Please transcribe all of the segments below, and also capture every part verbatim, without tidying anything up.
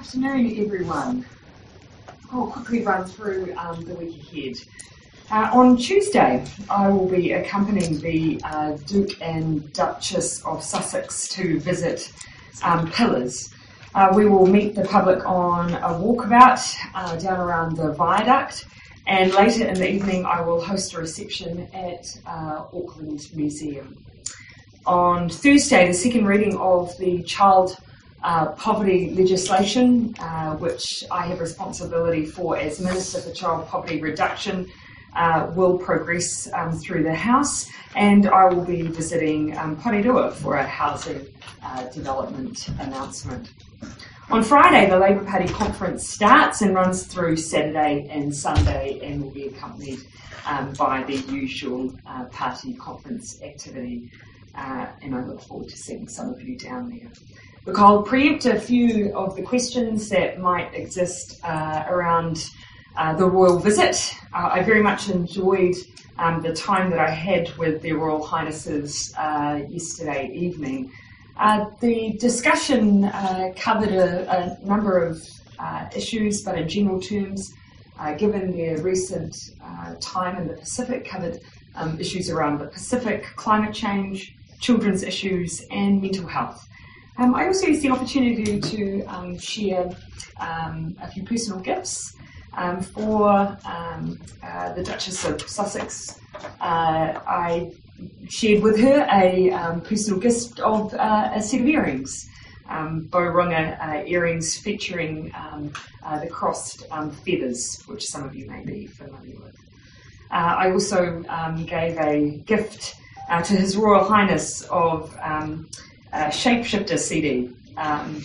afternoon, everyone. I'll quickly run through um, the week ahead. Uh, on Tuesday, I will be accompanying the uh, Duke and Duchess of Sussex to visit um, Pillars. Uh, we will meet the public on a walkabout uh, down around the viaduct, and later in the evening I will host a reception at uh, Auckland Museum. On Thursday, the second reading of the child uh, poverty legislation, uh, which I have responsibility for as Minister for Child Poverty Reduction, uh, will progress um, through the House, and I will be visiting um, Porirua for a housing uh, development announcement. On Friday, the Labour Party conference starts and runs through Saturday and Sunday and will be accompanied um, by the usual uh, party conference activity. Uh, and I look forward to seeing some of you down there. Look, I'll preempt a few of the questions that might exist uh, around uh, the royal visit. Uh, I very much enjoyed um, the time that I had with their Royal Highnesses uh, yesterday evening. Uh, the discussion uh, covered a, a number of uh, issues, but in general terms, uh, given their recent uh, time in the Pacific, covered um, issues around the Pacific, climate change, children's issues, and mental health. Um, I also used the opportunity to um, share um, a few personal gifts um, for um, uh, the Duchess of Sussex. Uh, I shared with her a um, personal gift of uh, a set of earrings, um, Bourunga uh, earrings featuring um, uh, the crossed um, feathers, which some of you may be familiar with. Uh, I also um, gave a gift uh, to His Royal Highness of um, a Shapeshifter C D. Um,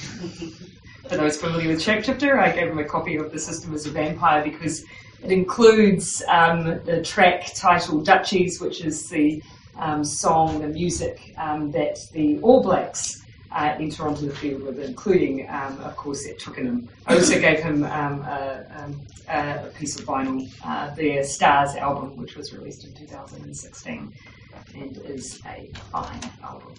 for those familiar with Shapeshifter, I gave him a copy of The System as a Vampire because it includes um, the track titled Duchies, which is the um, song, the music um, that the All Blacks uh, enter onto the field with, including, um, of course, at Twickenham. I also gave him um, a, um, a piece of vinyl, uh, their Stars album, which was released in two thousand sixteen and is a fine album.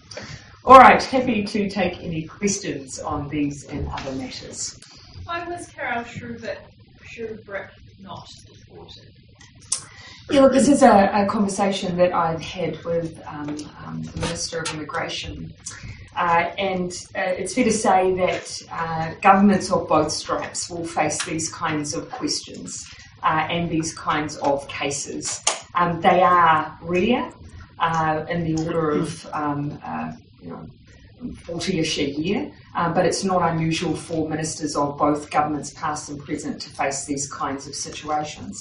All right, happy to take any questions on these and other matters. Why was Carol Shrubert, Shrubert not deported? Yeah, look, this is a, a conversation that I've had with um, um, the Minister of Immigration, uh, and uh, it's fair to say that uh, governments of both stripes will face these kinds of questions uh, and these kinds of cases. Um, they are rare, uh, in the order of um, uh, you know, forty-ish a year, uh, but it's not unusual for ministers of both governments, past and present, to face these kinds of situations.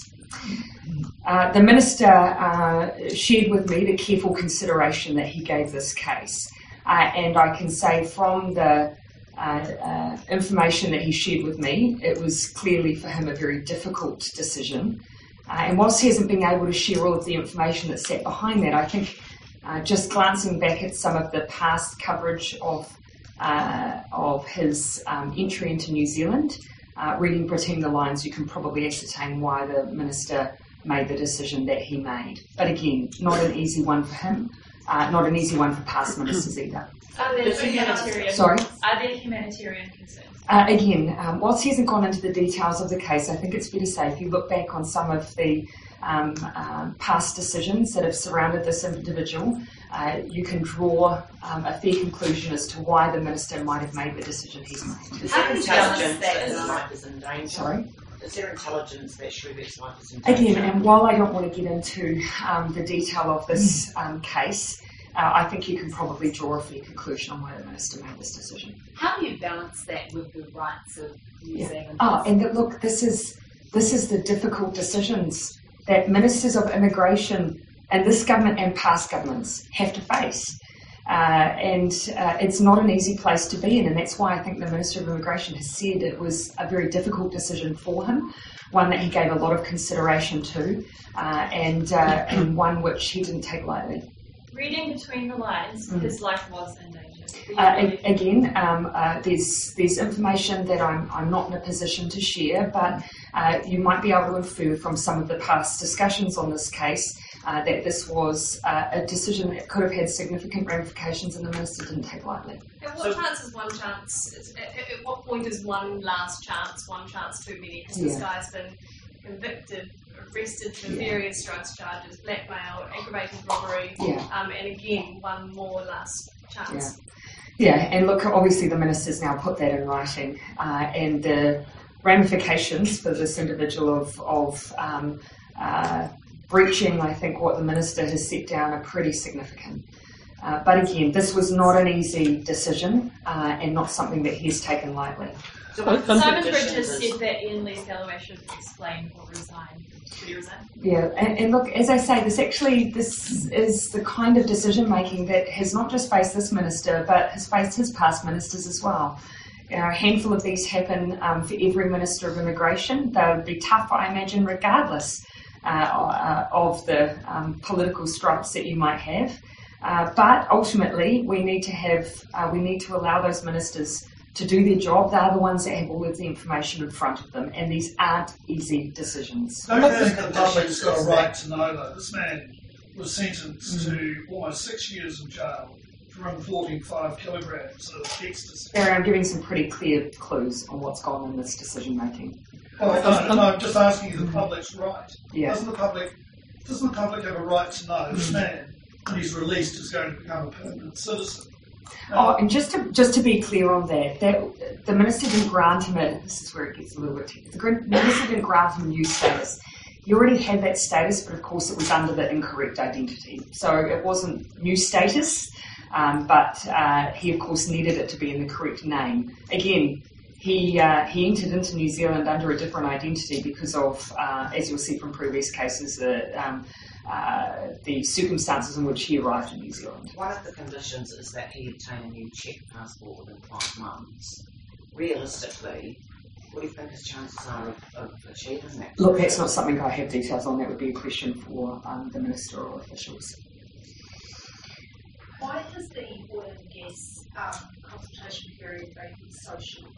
Uh, the Minister uh, shared with me the careful consideration that he gave this case, uh, and I can say from the uh, uh, information that he shared with me, it was clearly for him a very difficult decision. Uh, and whilst he hasn't been able to share all of the information that sat behind that, I think uh, just glancing back at some of the past coverage of uh, of his um, entry into New Zealand, uh, reading between the lines, you can probably ascertain why the Minister made the decision that he made. But again, not an easy one for him, uh, not an easy one for past ministers either. Are there humanitarian, Sorry? Are there humanitarian concerns? Uh, again, um, whilst he hasn't gone into the details of the case, I think it's fair to say if you look back on some of the um, uh, past decisions that have surrounded this individual, uh, you can draw um, a fair conclusion as to why the Minister might have made the decision he's made. Is there intelligence that his life is in danger? Sorry? Is there intelligence that Shrubert's life is in danger? Again, and while I don't want to get into um, the detail of this um, case, Uh, I think you can probably draw a fair conclusion on why the Minister made this decision. How do you balance that with the rights of New Yeah. Zealand? Oh, and the, look, this is this is the difficult decisions that ministers of immigration and this government and past governments have to face. Uh, and uh, it's not an easy place to be in, and that's why I think the Minister of Immigration has said it was a very difficult decision for him, one that he gave a lot of consideration to, uh, and, uh, and one which he didn't take lightly. Reading between the lines, Mm. his life was in danger. Uh, a- again, um, uh, there's there's information that I'm I'm not in a position to share, but uh, you might be able to infer from some of the past discussions on this case uh, that this was uh, a decision that could have had significant ramifications, and the minister didn't take lightly. At what so, chance is one chance? At, at what point is one last chance, one chance too many? Because yeah. this guy's been convicted, arrested for yeah. various drugs charges, blackmail, aggravated robbery, yeah. um, and again, one more last chance. Yeah. yeah, and look, obviously the minister's now put that in writing, uh, and the ramifications for this individual of, of um, uh, breaching, I think, what the minister has set down are pretty significant. Uh, but again, this was not an easy decision uh, and not something that he's taken lightly. So Simon Bridge has said that Ian Lee-Galloway should explain or resign. Should he resign? Yeah, and, and look, as I say, this actually, this is the kind of decision making that has not just faced this minister, but has faced his past ministers as well. You know, a handful of these happen um, for every Minister of Immigration. They would be tough, I imagine, regardless uh, uh, of the um, political stripes that you might have. Uh, but ultimately, we need to have, uh, we need to allow those ministers to do their job. They're the ones that have all of the information in front of them, and these aren't easy decisions. Don't you think the public's got a right to know that this man was sentenced mm-hmm. to almost six years in jail for importing five kilograms of ecstasy? Barry, I'm giving some pretty clear clues on what's gone on in this decision making. Well, no, no, I'm just asking you the public's right. Yeah. Doesn't the public doesn't the public have a right to know this man, when he's released, is going to become a permanent citizen? No. Oh, and just to just to be clear on that, that the minister didn't grant him a, this is where it gets a little bit technical. The minister didn't grant him new status. He already had that status, but of course it was under the incorrect identity. So it wasn't new status, um, but uh, he of course needed it to be in the correct name. Again, he uh, he entered into New Zealand under a different identity because of, uh, as you'll see from previous cases, the um, Uh, the circumstances in which he arrived in New Zealand. One of the conditions is that he obtain a new Czech passport within five months. Realistically, what do you think his chances are of, of achieving that? Look, that's not something I have details on. That would be a question for um, the minister or officials. Why has the oil and gas um, consultation period been so short?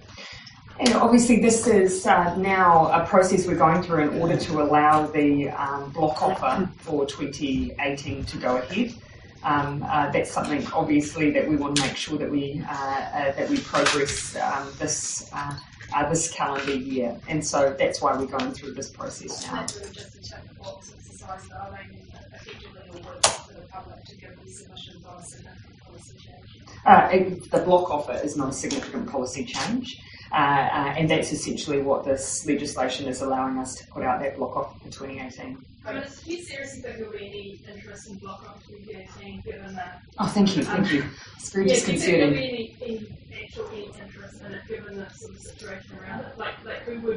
And obviously this is uh, now a process we're going through in order to allow the um, block offer for twenty eighteen to go ahead. Um, uh, that's something obviously that we want to make sure that we uh, uh, that we progress um, this uh, uh, this calendar year, and so that's why we're going through this process now. That's really just a tick the box exercise, though. I mean, effectively you're working for the public to give them submissions on a significant policy change. Uh, it, the block offer is not a significant policy change. Uh, uh, and that's essentially what this legislation is allowing us to put out, that block offer for twenty eighteen. I mean, do you seriously think there will be any interest in block offer twenty eighteen given that? Oh, thank you, thank um, you. It's very yeah, disconcerting. Do you think there will be any, any actual any interest in it given the sort of situation around it? Like, like who would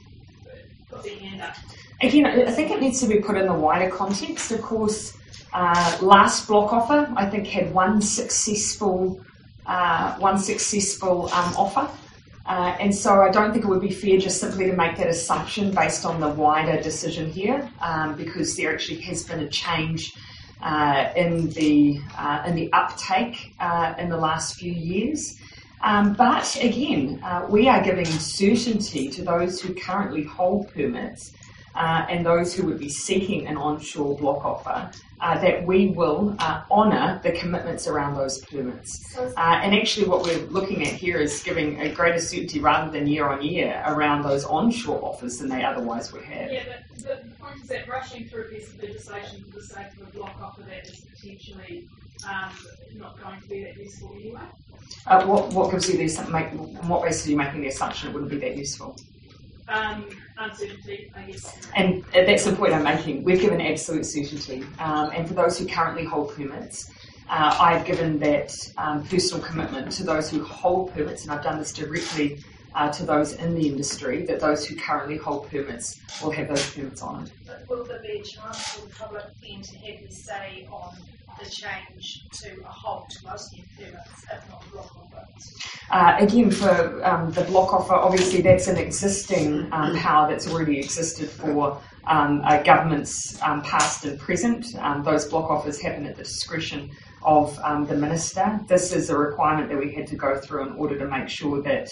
put their hand up? Again, I think it needs to be put in the wider context. Of course, uh, last block offer, I think, had one successful, uh, one successful um, offer. Uh, and so I don't think it would be fair just simply to make that assumption based on the wider decision here, um, because there actually has been a change uh, in the uh, in the uptake uh, in the last few years. Um, but again, uh, we are giving certainty to those who currently hold permits uh, and those who would be seeking an onshore block offer, uh, that we will uh, honour the commitments around those permits. Uh, and actually what we're looking at here is giving a greater certainty rather than year on year around those onshore offers than they otherwise would have. Yeah, but, but the point is that rushing through a piece of legislation for the sake of a block offer that is potentially um, not going to be that useful anyway. Uh, what, what gives you the, make, on what basis are you making the assumption it wouldn't be that useful? Um, uncertainty, I guess. And that's the point I'm making. We've given absolute certainty. Um, and for those who currently hold permits, uh, I've given that um, personal commitment to those who hold permits, and I've done this directly uh, to those in the industry, that those who currently hold permits will have those permits honoured. But will there be a chance for the public then to have a say on the change to a halt to most new permits, if not block offers? Uh, again, for um, the block offer, obviously that's an existing um, power that's already existed for um, uh, governments um, past and present. Um, those block offers happen at the discretion of um, the minister. This is a requirement that we had to go through in order to make sure that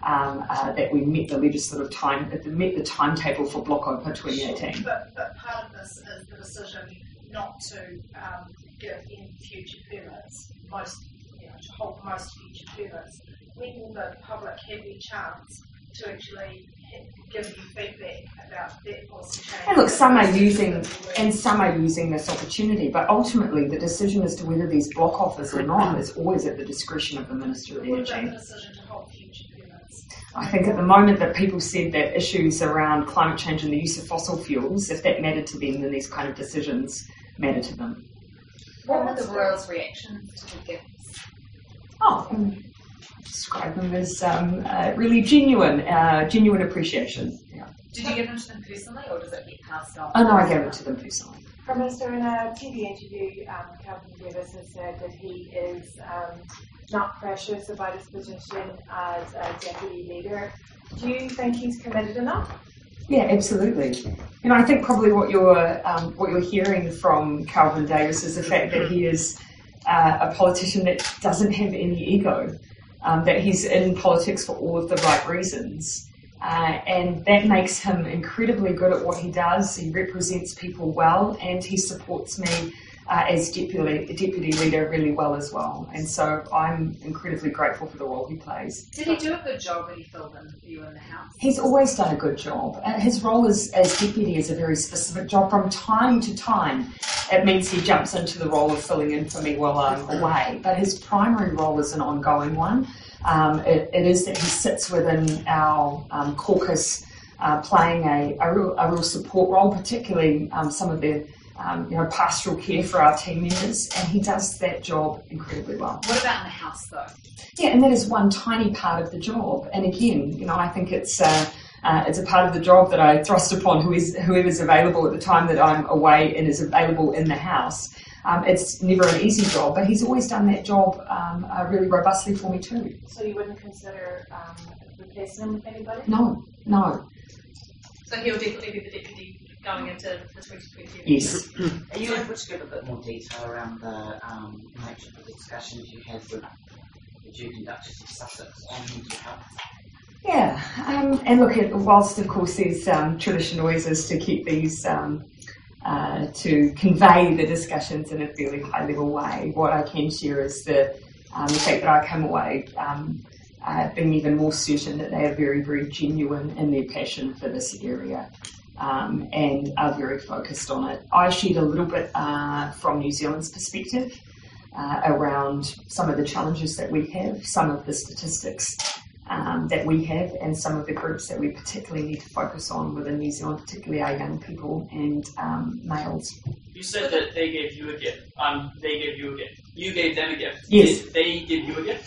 um, uh, that we met the legislative time, met the timetable for Block Opa twenty eighteen. But, but part of this is the decision not to um, give any future permits, most, you know, to hold most future permits. When will the public have the chance to actually give you feedback about that policy change? And look, some are using, and some are using this opportunity, but ultimately the decision as to whether these block offers or not is always at the discretion of the Minister of What about Energy. the decision to hold future permits? I think at the moment that people said that issues around climate change and the use of fossil fuels, if that mattered to them, then these kind of decisions matter to them. What were the Royals' reaction to the gifts? Oh, um, describe them as um, uh, really genuine, uh, genuine appreciation. Yeah. Did you give them to them personally, or does it get passed on? Oh no, I gave it to them personally. Prime Minister, in a T V interview, um, Calvin Davis has said that he is um, not precious about his position as a deputy leader. Do you think he's committed enough? Yeah, absolutely. You know, I think probably what you're um, what you're hearing from Calvin Davis is the fact that he is uh, a politician that doesn't have any ego, um, that he's in politics for all of the right reasons. Uh, and that makes him incredibly good at what he does. He represents people well, and he supports me uh, as deputy deputy leader really well as well. And so I'm incredibly grateful for the role he plays. Did he do a good job when he filled in for you in the House? He's always done a good job. Uh, his role as, as deputy is a very specific job. From time to time, it means he jumps into the role of filling in for me while I'm away. But his primary role is an ongoing one. Um, it, it is that he sits within our um, caucus, uh, playing a, a, real, a real support role, particularly um, some of the um, you know, pastoral care for our team members, and he does that job incredibly well. What about in the House, though? Yeah, and that is one tiny part of the job. And again, you know, I think it's uh, uh, it's a part of the job that I thrust upon who is whoever's available at the time that I'm away and is available in the House. Um, it's never an easy job, but he's always done that job um, uh, really robustly for me too. So you wouldn't consider um, replacing him with anybody? No, no. So he'll definitely be the deputy going into the twenty twenty. Yes. Are you able to give a bit more detail around the um, nature of the discussions you had with the Duke and Duchess of Sussex on mental health? Yeah, um, and look, at, whilst of course there's um, tradition always is to keep these, um, uh, to convey the discussions in a fairly high level way, what I can share is the, um, the fact that I come away um, uh, being even more certain that they are very, very genuine in their passion for this area. Um, and are very focused on it. I shared a little bit uh, from New Zealand's perspective uh, around some of the challenges that we have, some of the statistics um, that we have, and some of the groups that we particularly need to focus on within New Zealand, particularly our young people and um, males. You said that they gave you a gift. Um, they gave you a gift. You gave them a gift. Yes. Did they give you a gift?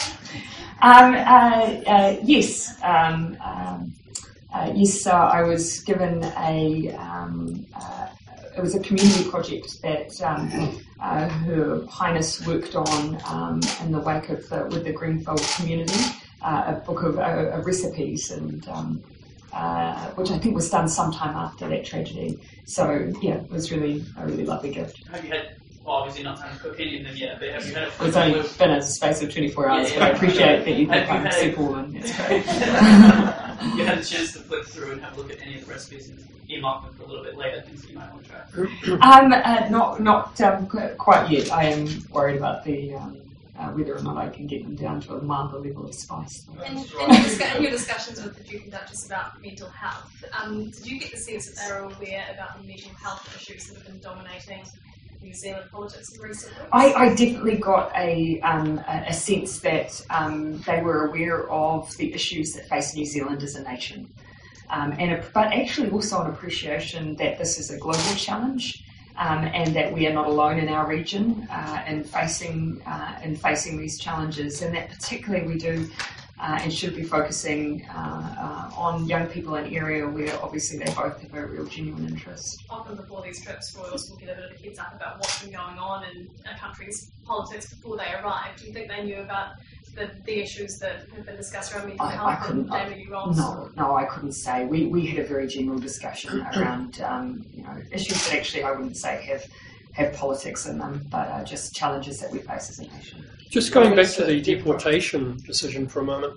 Um, uh, uh, yes. Um, um, Uh, yes, uh, I was given a, um, uh, it was a community project that um, uh, Her Highness worked on um, in the wake of the, with the Greenfield community, uh, a book of, uh, of recipes, and um, uh, which I think was done sometime after that tragedy. So yeah, it was really a really lovely gift. Have you had, well, obviously not time to cook any of them yet, but have you had a It's only been a space of twenty-four hours, Yeah, yeah. but I appreciate that you Have think you I'm had- super woman. It's great. you had a chance to flick through and have a look at any of the recipes and earmark them for a little bit later, things that you might want to try? Um, uh, not not um, qu- quite yet. I am worried about the um, uh, whether or not I can get them down to a milder level of spice. And in your, discuss- in your discussions with the Duke and Duchess about mental health, um, did you get the sense that they were aware about the mental health issues that have been dominating New Zealand politics recently? I, I definitely got a, um, a, a sense that um, they were aware of the issues that face New Zealand as a nation, um, and a, but actually also an appreciation that this is a global challenge, um, and that we are not alone in our region uh, in facing uh, in facing these challenges, and that particularly we do. Uh, and should be focusing uh, uh, on young people in an area where obviously they both have a real genuine interest. Often before these trips, royals will get a bit of a heads up about what's been going on in a country's politics before they arrive. Do you think they knew about the, the issues that have been discussed around mental I, I health couldn't. and I, family roles? no, no, I couldn't say. We we had a very general discussion around um, you know issues that actually I wouldn't say have have politics in them, but uh, just challenges that we face as a nation. Just going back to the deportation decision for a moment,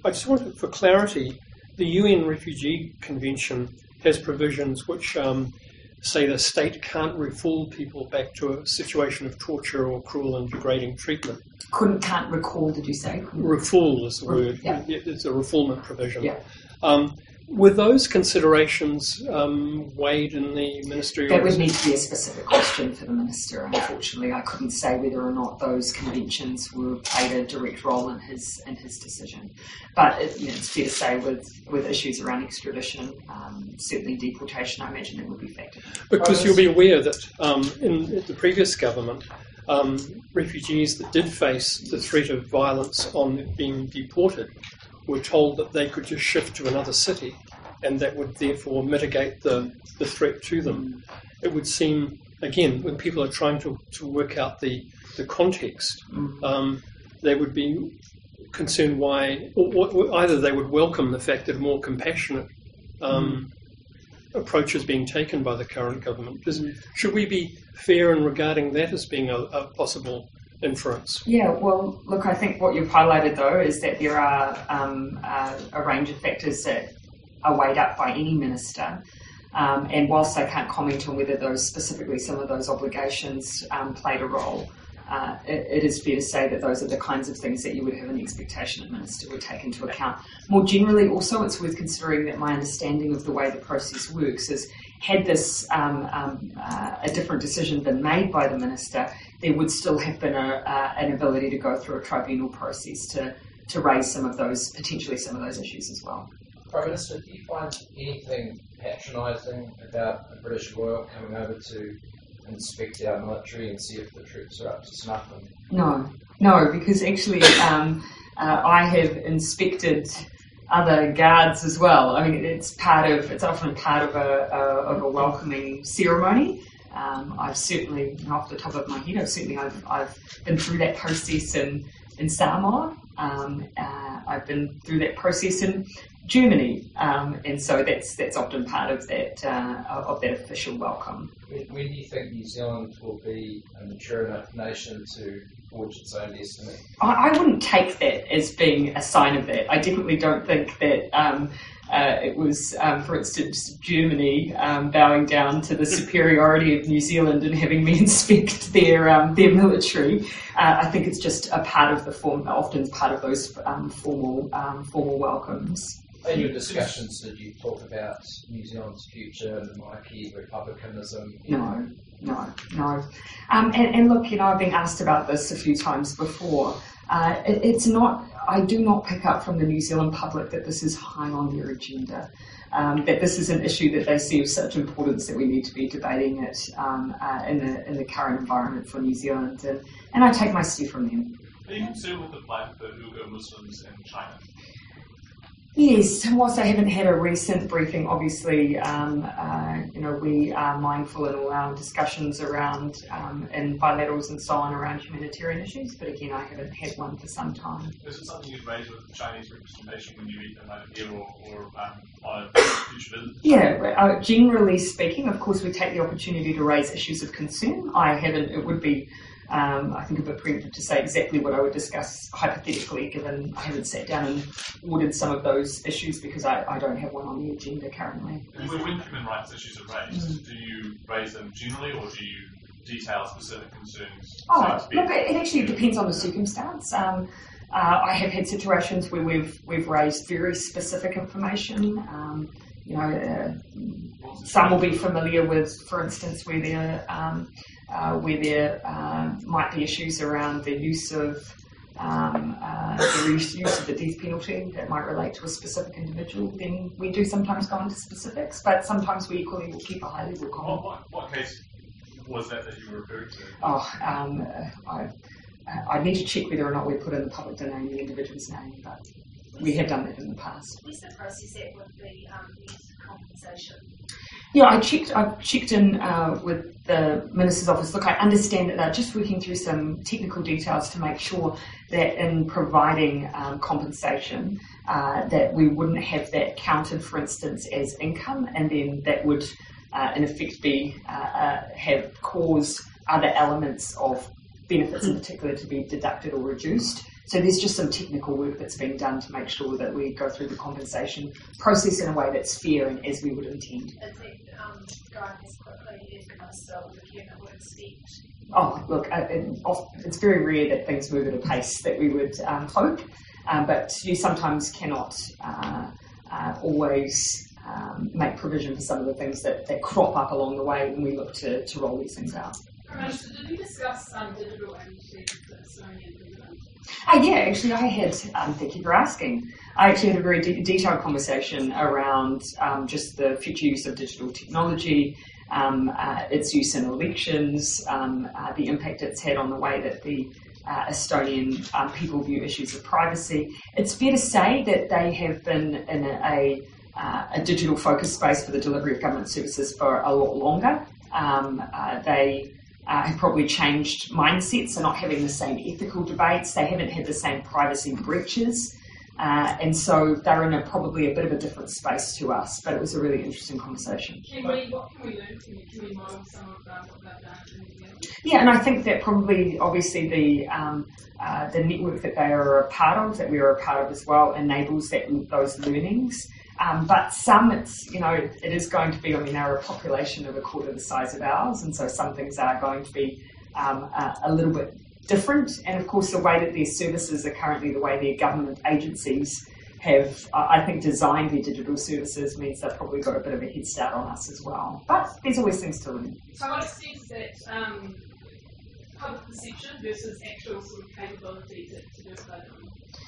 I just wanted, for clarity, the U N Refugee Convention has provisions which um, say the state can't refoulement people back to a situation of torture or cruel and degrading treatment. Couldn't, can't recall, did you say? Refoul is the word. Yeah. It's a refoulement provision. Yeah. Um, were those considerations um, weighed in the ministerial? That would need to be a specific question for the minister. Unfortunately, I couldn't say whether or not those conventions were played a direct role in his in his decision. But it, you know, it's fair to say, with, with issues around extradition, um, certainly deportation, I imagine it would be factored in. Because you'll be aware that um, in the previous government, um, refugees that did face the threat of violence on being deported were told that they could just shift to another city, and that would therefore mitigate the, the threat to them. It would seem, again, when people are trying to, to work out the, the context, um, they would be concerned why, or, or either they would welcome the fact that a more compassionate um, approach is being taken by the current government. Does, should we be fair in regarding that as being a, a possible inference? Yeah, well, look, I think what you've highlighted, though, is that there are um, uh, a range of factors that are weighed up by any minister. Um, and whilst I can't comment on whether those specifically some of those obligations um, played a role, uh, it, it is fair to say that those are the kinds of things that you would have an expectation a minister would take into account. More generally, also, it's worth considering that my understanding of the way the process works is, had this um, um, uh, a different decision been made by the minister, there would still have been a, uh, an ability to go through a tribunal process to, to raise some of those, potentially some of those issues as well. Prime Minister, do you find anything patronising about a British royal coming over to inspect our military and see if the troops are up to snuff? And... No, no, because actually um, uh, I have inspected other guards as well. I mean, it's part of, it's often part of a, a, of a welcoming ceremony. Um, I've certainly, you know, off the top of my head, I've certainly I've, I've been through that process in, in Samoa. Um, uh, I've been through that process in Germany, um, and so that's that's often part of that uh, of that official welcome. When, when do you think New Zealand will be a mature enough nation to forge its own destiny? I, I wouldn't take that as being a sign of that. I definitely don't think that um, uh, it was, um, for instance, Germany um, bowing down to the superiority of New Zealand and having me inspect their um, their military. Uh, I think it's just a part of the form, often part of those um, formal um, formal welcomes. In your discussions, did you talk about New Zealand's future and the monarchy, republicanism? No, no, no. Um, and, and look, you know, I've been asked about this a few times before. Uh, it, it's not, I do not pick up from the New Zealand public that this is high on their agenda, um, that this is an issue that they see of such importance that we need to be debating it um, uh, in, the, in the current environment for New Zealand. And, and I take my step from them. Are you concerned with the plight of the Uyghur Muslims in China? Yes, whilst I haven't had a recent briefing, obviously, um, uh, you know, we are mindful in all our discussions around, um, in bilaterals and so on, around humanitarian issues, but again, I haven't had one for some time. Is it something you'd raise with the Chinese representation when you meet them either here or, or um, on a future visit? Yeah, uh, generally speaking, of course, we take the opportunity to raise issues of concern. I haven't, it would be Um, I think a bit preemptive to say exactly what I would discuss hypothetically, given I haven't sat down and ordered some of those issues because I, I don't have one on the agenda currently. When, when human rights issues are raised, mm. do you raise them generally or do you detail specific concerns? Oh, look, it actually depends on the circumstance. Um, uh, I have had situations where we've we've raised very specific information. Um, you know, uh, some will be familiar with, for instance, where there um, uh, where there uh, might be issues around the use of um, uh, the use of the death penalty that might relate to a specific individual. Then we do sometimes go into specifics, but sometimes we equally will keep a high level comment. What, what, what case was that that you were referring to? Oh, um, I I need to check whether or not we put in the public domain the individual's name, but we have done that in the past. What's the process at with the um, youth compensation? Yeah, I checked. I checked in uh, with the Minister's office. Look, I understand that they're just working through some technical details to make sure that in providing um, compensation, uh, that we wouldn't have that counted, for instance, as income, and then that would, uh, in effect, be uh, uh, have caused other elements of benefits in particular to be deducted or reduced. So there's just some technical work that's being done to make sure that we go through the compensation process in a way that's fair and as we would intend. Is it um, going as quickly as the Minister or the Cabinet would expect? Oh, look, uh, it, it's very rare that things move at a pace that we would um, hope, um, but you sometimes cannot uh, uh, always um, make provision for some of the things that, that crop up along the way when we look to, to roll these things out. Minister, did you discuss um, digital agencies with the Estonian president? Uh, yeah, actually I had, um, thank you for asking, I actually had a very de- detailed conversation around um, just the future use of digital technology, um, uh, its use in elections, um, uh, the impact it's had on the way that the uh, Estonian um, people view issues of privacy. It's fair to say that they have been in a, a, uh, a digital focused space for the delivery of government services for a lot longer. Um, uh, they Uh, have probably changed mindsets. They're not having the same ethical debates. They haven't had the same privacy breaches. Uh, and so they're in a, probably a bit of a different space to us. But it was a really interesting conversation. Can we, what can we learn from you? Can we model some of um, what they've done in New Zealand? Yeah, and I think that probably, obviously, the um, uh, the network that they are a part of, that we are a part of as well, enables that those learnings. Um, but some, it's, you know, it is going to be, I mean, they're a population of a quarter the size of ours, and so some things are going to be um, a, a little bit different. And of course, the way that their services are currently, the way their government agencies have, uh, I think, designed their digital services means they've probably got a bit of a head start on us as well. But there's always things to learn. So what extent is that um, public perception versus actual sort of capability to, to do what they're doing?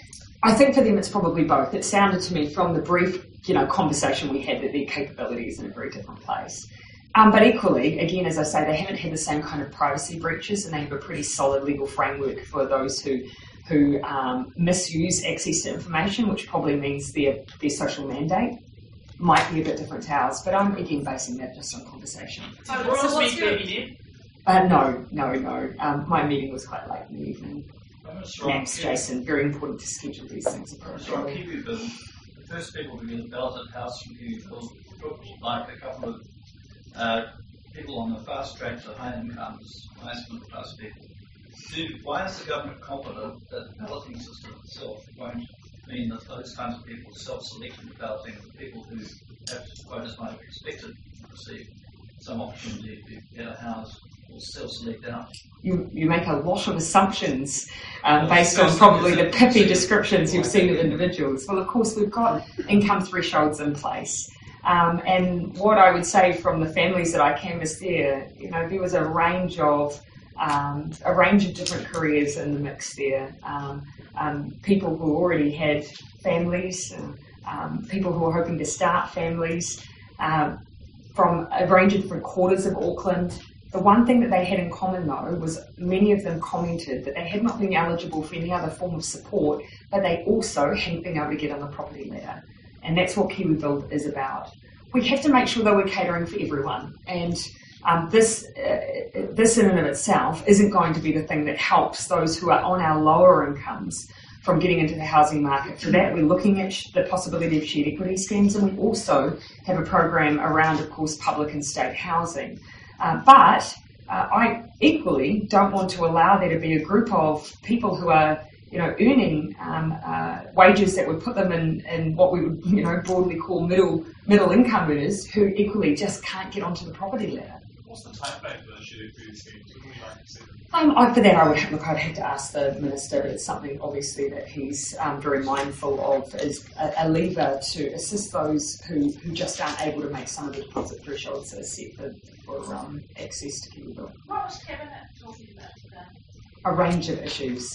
I think for them it's probably both. It sounded to me from the brief, you know, conversation we had that their capability is in a very different place. Um, but equally, again, as I say, they haven't had the same kind of privacy breaches, and they have a pretty solid legal framework for those who who um, misuse access to information, which probably means their their social mandate might be a bit different to ours. But I'm again basing that just on conversation. So the Royals meet Debbie Ned? Uh, no, no, no. Um, my meeting was quite late in the evening. Max, Jason, very important to schedule these things appropriately. Kiwiville, the first people to get a balloted house from Kiwiville looked like a couple of uh, people on the fast track to high incomes, highest middle class people. Do, why is the government confident that the balloting system itself won't mean that those kinds of people self-select in the balloting, the people who perhaps voters might have expected to receive some opportunity to get a house will self-select out? You, you make a lot of assumptions um, based on probably the pithy descriptions you've seen of individuals. Well, of course, we've got income thresholds in place. Um, and what I would say from the families that I canvassed there, you know, there was a range of um, a range of different careers in the mix there. Um, um, people who already had families, uh, um, people who were hoping to start families, um, from a range of different quarters of Auckland. The one thing that they had in common, though, was many of them commented that they had not been eligible for any other form of support, but they also hadn't been able to get on the property ladder. And that's what Kiwiville is about. We have to make sure that we're catering for everyone. And um, this, uh, this in and of itself isn't going to be the thing that helps those who are on our lower incomes from getting into the housing market. For that, we're looking at the possibility of shared equity schemes, and we also have a program around, of course, public and state housing. Uh, but uh, I equally don't want to allow there to be a group of people who are, you know, earning um, uh, wages that would put them in, in what we would, you know, broadly call middle middle income earners who equally just can't get onto the property ladder. What's the time frame for the shared equity schemes? What would you like to see? Um, I, for that, I would have, look, I'd have to ask the Minister, but it's something obviously that he's um, very mindful of, is a, a lever to assist those who, who just aren't able to make some of the deposit thresholds that are set for, for um, access to Kiwiville. What was Cabinet talking about today? A range of issues,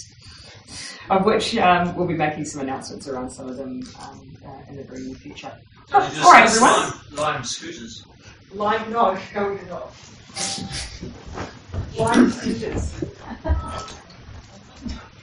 of which um, we'll be making some announcements around some of them um, uh, in the very near future. Oh, all right, everyone. Lime, lime scooters. Lime, no, no, we're not. Lime scooters.